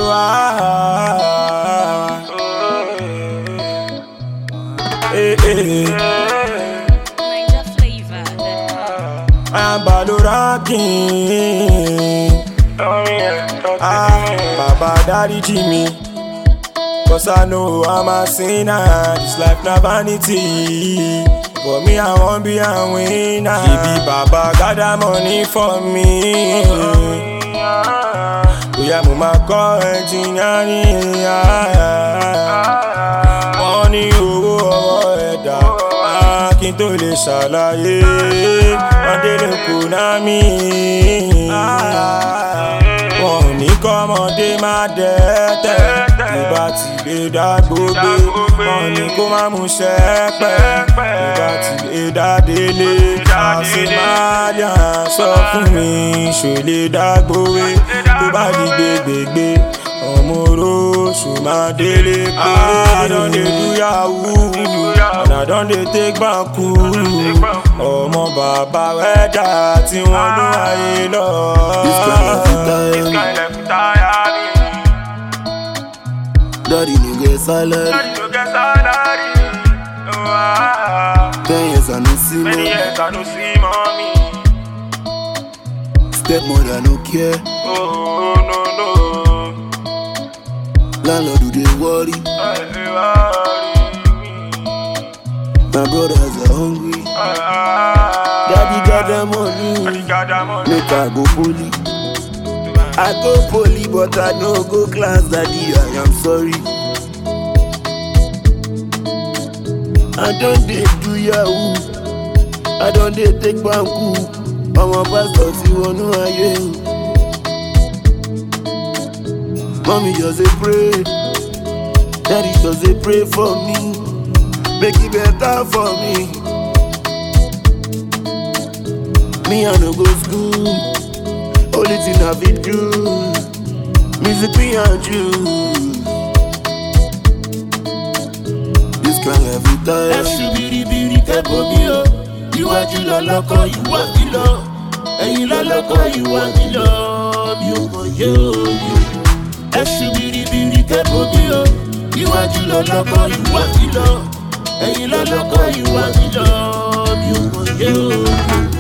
Niger flavor. I'm Baloranking. Baba Daddy Jimmy. Cause I know I'm a sinner. This life na vanity. For me, I won't be a winner. Baby Baba gather money for me. Oya mo ma kọ́ engineering. Wọ́n ní owó ọwọ́ ẹ̀dá kí n tó lè ṣàlàyé. Wọ́n délé Konami. Wọ́n ò ní kọ́mọdé má dẹ́tẹ̀. Tó bá ti lè dá gbogbo. Wọ́n ní kó má mú ṣẹ́pẹ́. Tó bá ti lè dá délé. Àṣemáàlìà sọ fún mi ṣò lè dá gbowé. Tó bá di gbégbégbé ọmọ oróṣù máa délé pé. I don dey do yahoo and I don dey take banku. Ọmọ bàbá wẹ́dà tí wọ́n ló ayé lọ. Daddy no get salary. 10 years I no see mommy. Stepmother no care. Landlord do they worry. My brothers are hungry. Daddy got the money. Make I go poly. I go poly but I no go class. Daddy I am sorry. I don't dey do yahoo. I don't dey take banku. I'm a pastor si wonu aye. Mommy just dey pray. Daddy just dey pray for me. Make it better for me. Me I no go school. Only thing I fit do. Music me and you. This kind every time. Ẹ̀sùn kẹ́kọ̀ọ́ mi o. Iwájú lọ́lọ́kọ̀ ìwà nílọ. Ẹ̀yìn lọ́lọ́kọ̀ ìwà nílọ. Mi ò mọ̀ yé òye. Ẹ̀sùn kẹ́kọ̀ọ́ mi o. Iwájú lọ́lọ́kọ̀ ìwà nílọ. Ẹ̀yìn lọ́lọ́kọ̀ ìwà nílọ. Mi ò mọ̀ yé òye.